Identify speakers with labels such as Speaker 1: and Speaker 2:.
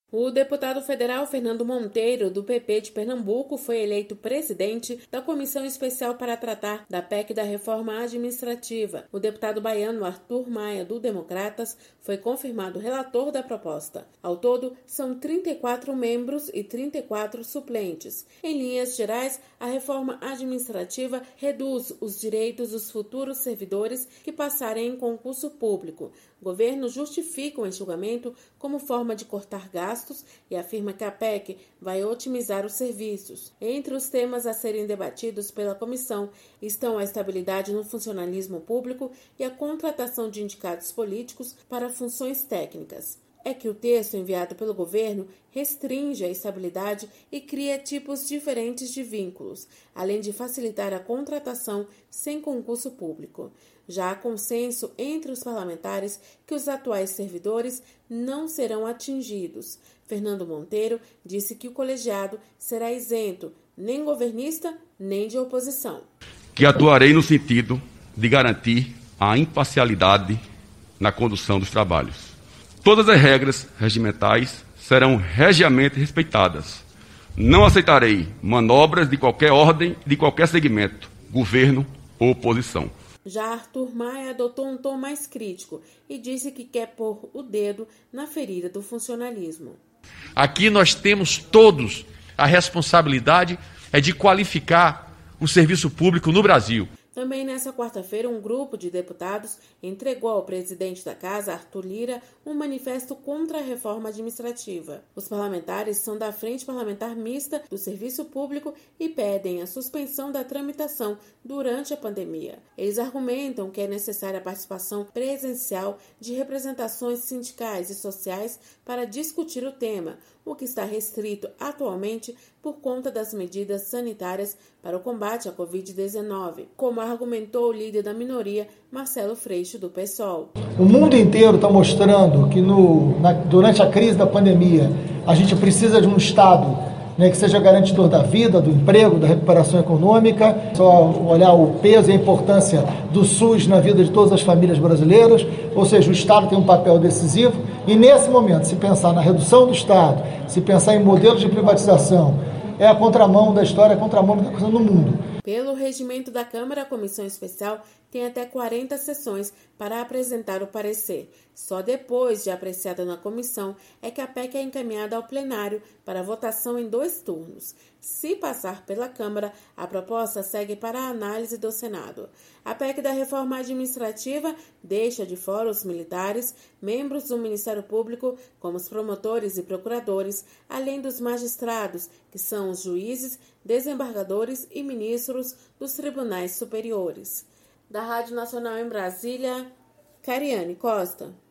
Speaker 1: O deputado federal Fernando Monteiro, do PP de Pernambuco, foi eleito presidente da Comissão Especial para tratar da PEC da Reforma Administrativa. O deputado baiano Arthur Maia, do Democratas, foi confirmado relator da proposta. Ao todo, são 34 membros e 34 suplentes. Em linhas gerais, a reforma administrativa reduz os direitos dos futuros servidores que passarem em concurso público. O governo justifica o enxugamento como forma de cortar gastos e afirma que a PEC vai otimizar os serviços. Entre os temas a serem debatidos pela comissão estão a estabilidade no funcionalismo público e a contratação de indicados políticos para funções técnicas. É que o texto enviado pelo governo restringe a estabilidade e cria tipos diferentes de vínculos, além de facilitar a contratação sem concurso público. Já há consenso entre os parlamentares que os atuais servidores não serão atingidos. Fernando Monteiro disse que o colegiado será isento, nem governista, nem de oposição.
Speaker 2: Que atuarei no sentido de garantir a imparcialidade na condução dos trabalhos. Todas as regras regimentais serão regiamente respeitadas. Não aceitarei manobras de qualquer ordem, de qualquer segmento, governo ou oposição.
Speaker 1: Já Arthur Maia adotou um tom mais crítico e disse que quer pôr o dedo na ferida do funcionalismo.
Speaker 3: Aqui nós temos todos a responsabilidade de qualificar o serviço público no Brasil.
Speaker 1: Também nessa quarta-feira, um grupo de deputados entregou ao presidente da Casa, Arthur Lira, um manifesto contra a reforma administrativa. Os parlamentares são da Frente Parlamentar Mista do Serviço Público e pedem a suspensão da tramitação durante a pandemia. Eles argumentam que é necessária a participação presencial de representações sindicais e sociais para discutir o tema, o que está restrito atualmente por conta das medidas sanitárias para o combate à Covid-19, como argumentou o líder da minoria, Marcelo Freixo, do PSOL.
Speaker 4: O mundo inteiro está mostrando que durante a crise da pandemia a gente precisa de um Estado que seja garantidor da vida, do emprego, da recuperação econômica. Só olhar o peso e a importância do SUS na vida de todas as famílias brasileiras, ou seja, o Estado tem um papel decisivo e nesse momento, se pensar na redução do Estado, se pensar em modelos de privatização, é a contramão da história, é a contramão do que está acontecendo no mundo.
Speaker 1: Pelo regimento da Câmara, a Comissão Especial tem até 40 sessões para apresentar o parecer. Só depois de apreciada na comissão é que a PEC é encaminhada ao plenário para votação em 2 turnos. Se passar pela Câmara, a proposta segue para a análise do Senado. A PEC da reforma administrativa deixa de fora os militares, membros do Ministério Público, como os promotores e procuradores, além dos magistrados, que são os juízes, desembargadores e ministros dos tribunais superiores. Da Rádio Nacional em Brasília, Cariane Costa.